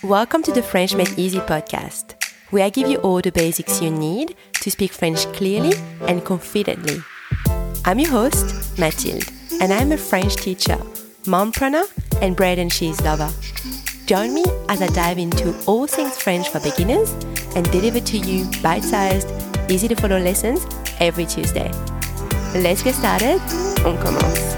Welcome to the French Made Easy podcast, where I give you all the basics you need to speak French clearly and confidently. I'm your host, Mathilde, and I'm a French teacher, mompreneur, and bread and cheese lover. Join me as I dive into all things French for beginners and deliver to you bite-sized, easy-to-follow lessons every Tuesday. Let's get started. On commence.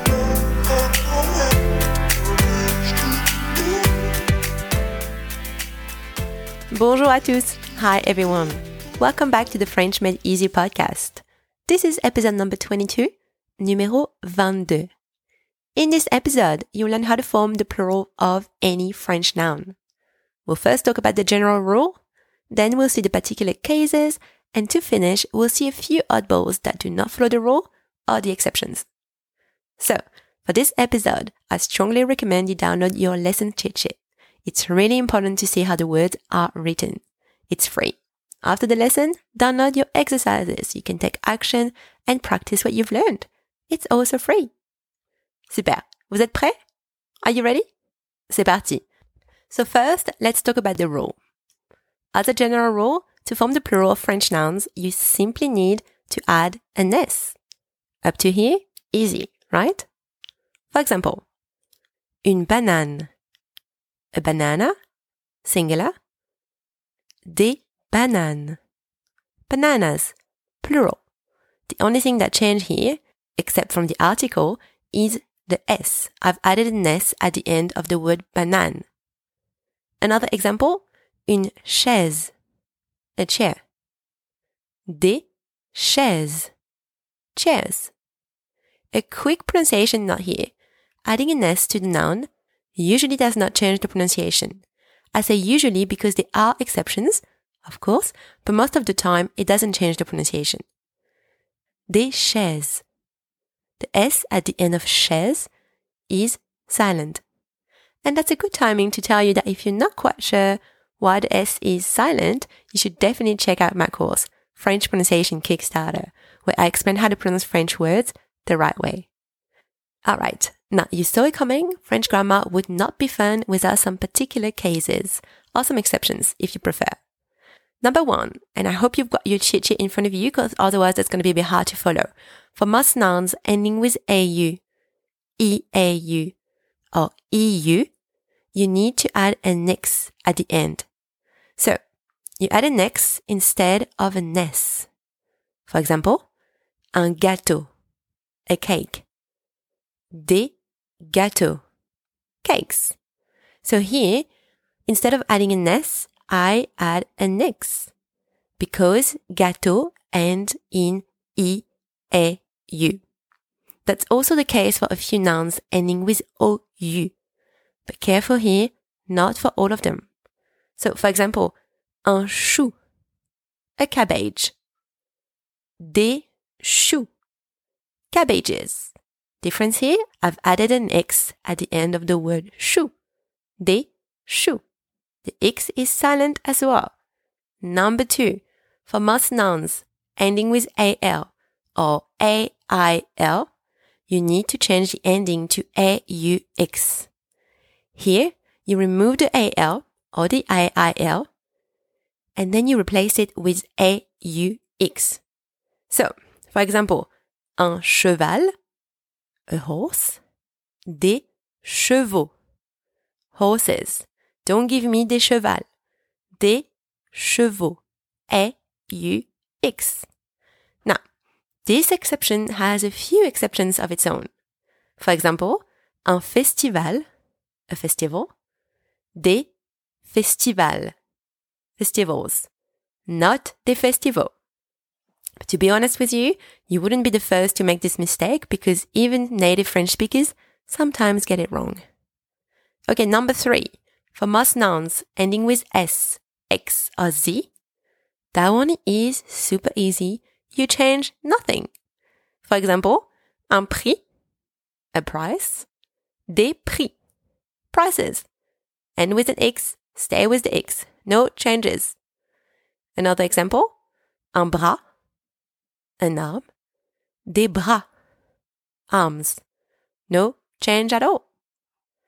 Bonjour à tous. Hi everyone. Welcome back to the French Made Easy podcast. This is episode number 22, numéro 22. In this episode, you'll learn how to form the plural of any French noun. We'll first talk about the general rule, then we'll see the particular cases, and to finish, we'll see a few oddballs that do not follow the rule or the exceptions. So, for this episode, I strongly recommend you download your lesson cheat sheet. It's really important to see how the words are written. It's free. After the lesson, download your exercises. You can take action and practice what you've learned. It's also free. Super. Vous êtes prêts? Are you ready? C'est parti. So first, let's talk about the rule. As a general rule, to form the plural of French nouns, you simply need to add an S. Up to here, easy, right? For example, une banane. A banana, singular. Des bananes. Bananas, plural. The only thing that changed here, except from the article, is the S. I've added an S at the end of the word banane. Another example, une chaise. A chair. Des chaises. Chairs. A quick pronunciation note here. Adding an S to the noun usually does not change the pronunciation. I say usually because there are exceptions, of course, but most of the time it doesn't change the pronunciation. Des chaises. The S at the end of chaise is silent. And that's a good timing to tell you that if you're not quite sure why the S is silent, you should definitely check out my course, French Pronunciation Kickstarter, where I explain how to pronounce French words the right way. Alright, now you saw it coming. French grammar would not be fun without some particular cases, or some exceptions if you prefer. Number one, and I hope you've got your cheat sheet in front of you because otherwise it's going to be a bit hard to follow. For most nouns ending with AU, EAU, or EU, you need to add an X at the end. So, you add an X instead of an S. For example, un gâteau, a cake. Des gâteaux, cakes. So here, instead of adding an S, I add an X because gâteau ends in E-A-U. That's also the case for a few nouns ending with O-U. But careful here, not for all of them. So, for example, un chou, a cabbage. Des choux, cabbages. Difference here, I've added an X at the end of the word chou. Des choux. The X is silent as well. Number two, for most nouns ending with AL or AIL, you need to change the ending to AUX. Here, you remove the AL or the AIL, and then you replace it with AUX. So, for example, un cheval, a horse, des chevaux, horses. Don't give me des chevals, des chevaux, A-U-X. Now, this exception has a few exceptions of its own. For example, un festival, a festival, des festivals, festivals, not des festivals. But to be honest with you, you wouldn't be the first to make this mistake because even native French speakers sometimes get it wrong. Okay, number three. For most nouns ending with S, X, or Z, that one is super easy. You change nothing. For example, un prix, a price, des prix, prices. And with an X, stay with the X. No changes. Another example, un bras, an arm, des bras, arms. No change at all.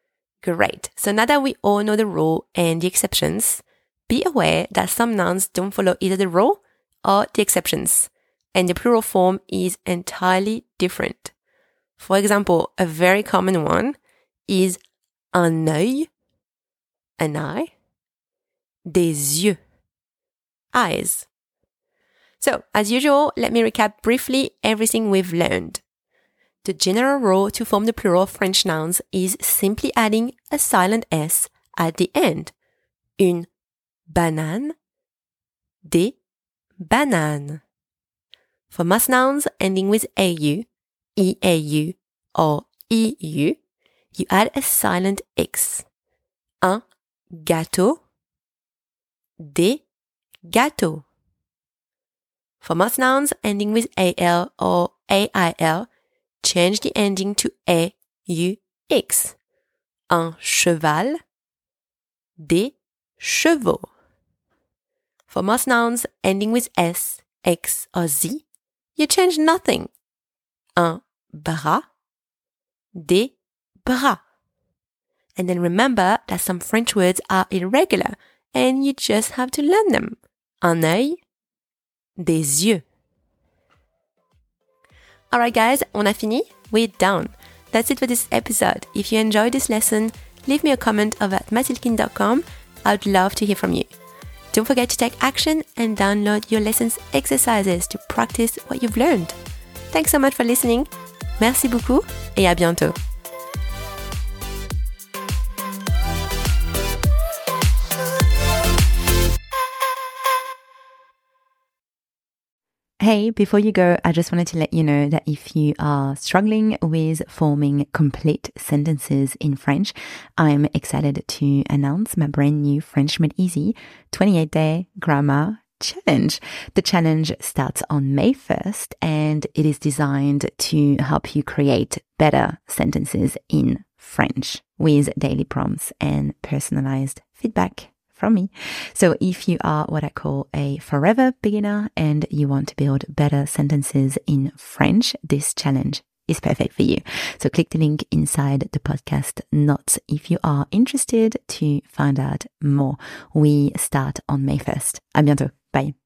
Great. So now that we all know the rule and the exceptions, be aware that some nouns don't follow either the rule or the exceptions, and the plural form is entirely different. For example, a very common one is un œil, an eye, des yeux, eyes. So, as usual, let me recap briefly everything we've learned. The general rule to form the plural of French nouns is simply adding a silent S at the end. Une banane, des bananes. For most nouns ending with AU, EAU, or EU, you add a silent X. Un gâteau, des gâteaux. For most nouns ending with AL or AIL, change the ending to AUX. Un cheval, des chevaux. For most nouns ending with S, X, or Z, you change nothing. Un bras, des bras. And then remember that some French words are irregular and you just have to learn them. Un œil, des yeux. Alright guys, on a fini? We're done. That's it for this episode. If you enjoyed this lesson, leave me a comment over at mathildekind.com. I'd love to hear from you. Don't forget to take action and download your lessons exercises to practice what you've learned. Thanks so much for listening. Merci beaucoup et à bientôt. Hey, before you go, I just wanted to let you know that if you are struggling with forming complete sentences in French, I'm excited to announce my brand new French Made Easy 28-day grammar challenge. The challenge starts on May 1st and it is designed to help you create better sentences in French with daily prompts and personalized feedback from me. So if you are what I call a forever beginner and you want to build better sentences in French, this challenge is perfect for you. So click the link inside the podcast notes if you are interested to find out more. We start on May 1st. À bientôt. Bye.